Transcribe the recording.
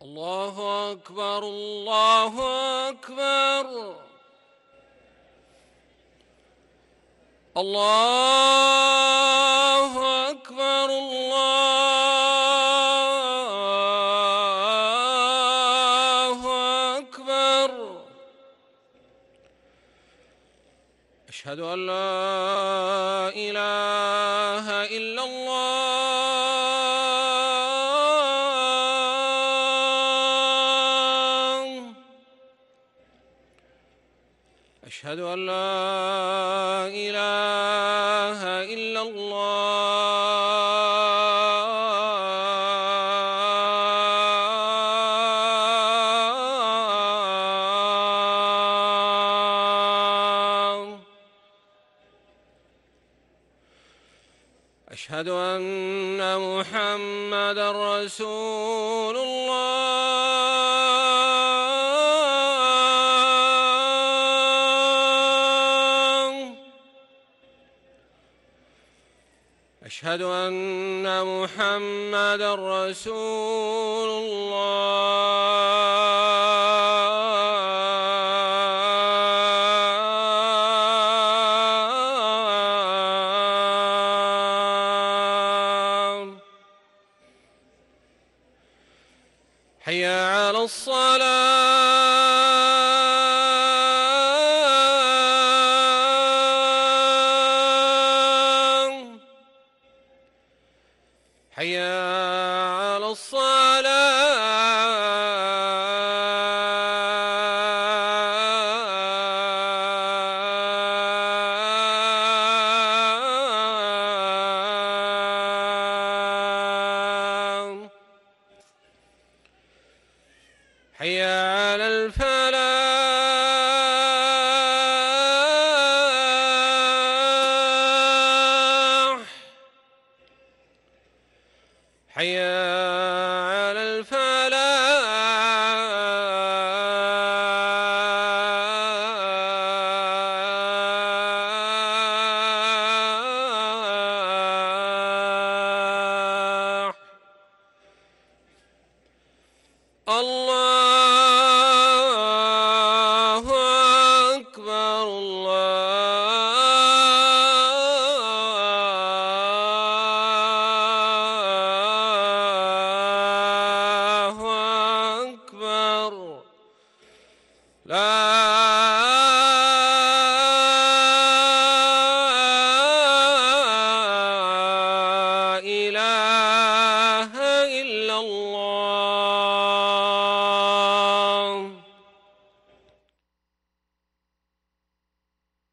الله أكبر الله أكبر الله أكبر الله أكبر. أشهد أن لا إله إلا الله. أشهد أن لا إله إلا الله. أشهد أن محمدًا رسول الله. أشهد أن محمدًا رسول الله. حي على الصلاة. حي على الصلاة. حي على الفلاح. حي على الفلاح. الله